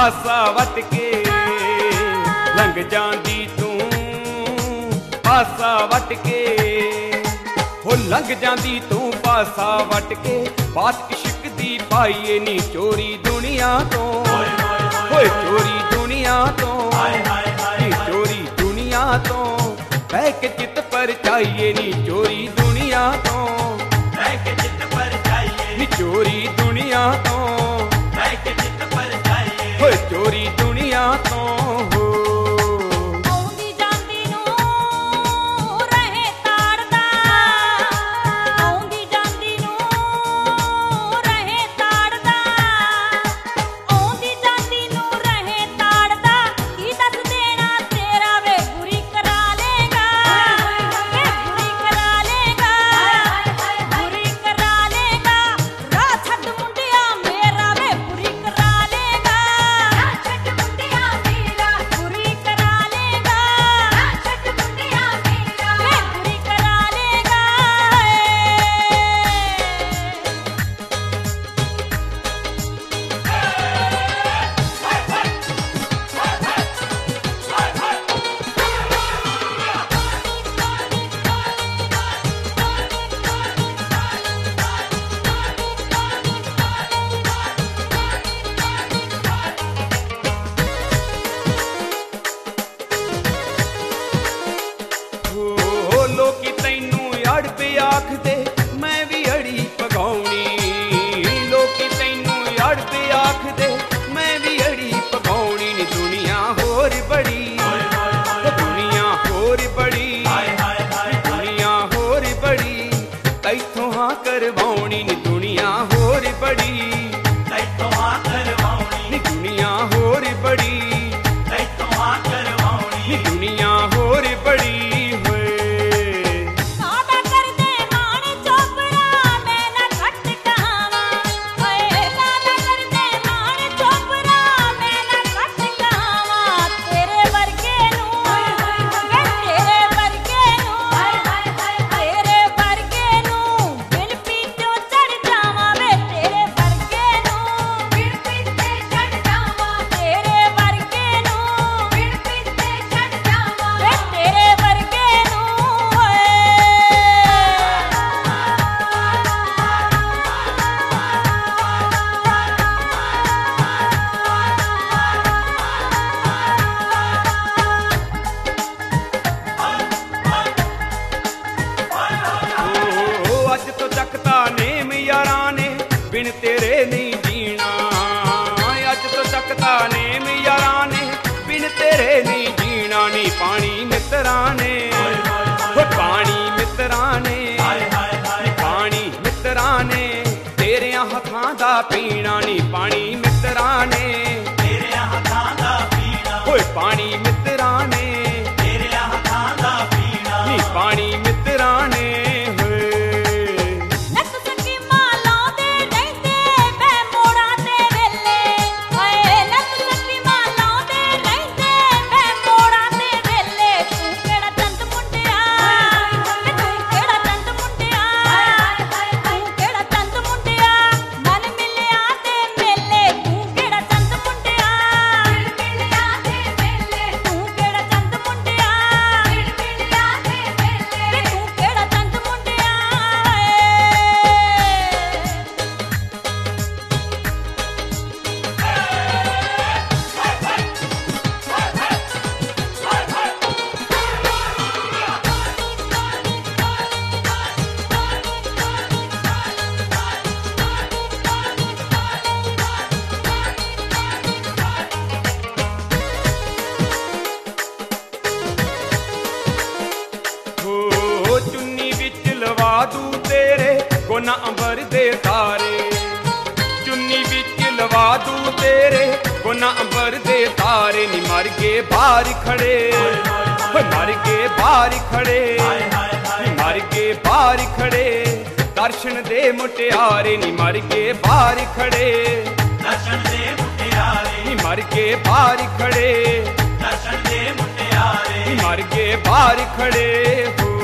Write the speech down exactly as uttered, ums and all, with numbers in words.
पासा वट के लंघ जांदी तू पासा वट के हो लंघ जांदी तू पासा वट के बात इश्क दी पाईए नी चोरी दुनिया तो होए चोरी दुनिया तो नी चोरी दुनिया तो बह के चित पर चाहिए नी चोरी दुनिया तो बह के चित पर चाहिए नी चोरी दुनिया तो बह के चित पर चाहिए होए चोरी दुनिया तो हो लोकी तैनू अड़ पे आखदे मैं भी अड़ी पगाउणी लोकी तैनू अड़ पे आखदे मैं भी अड़ी पगाउणी नी दुनिया होर बड़ी दुनिया होर बड़ी दुनिया होर बड़ी तैथों हाँ करवाउणी नी दुनिया होर बड़ी तैथों हाँ करवाउणी नी दुनिया होर बड़ी तैथों हाँ करवाउणी नी दुनिया होर बड़ी बिन तेरे नहीं जीना अज तो चकता नेम यारा ने बिन तेरे नहीं जीना नी पानी मित्रा ने पानी मित्रा ने पानी मित्रा ने तेरे हथां दा पीना नी पानी मित्रा ने तेरे हथां दा पीना होए पानी मित्रा ने तेरे हथां दा पीना नी पानी मित्रा ने दू तेरे कोना अंबर दे तारे चुन्नी बिच लवा दू तेरे कोना अंबर दे तारे नी मर के बाहर खड़े मर के बाहर खड़े नी मर के बाहर खड़े दर्शन दे मुटियारे नी मर के बाहर खड़े दर्शन दे मुटियारे नी मर के बाहर खड़े दर्शन दे मुटियारे नी मर के बाहर खड़े हो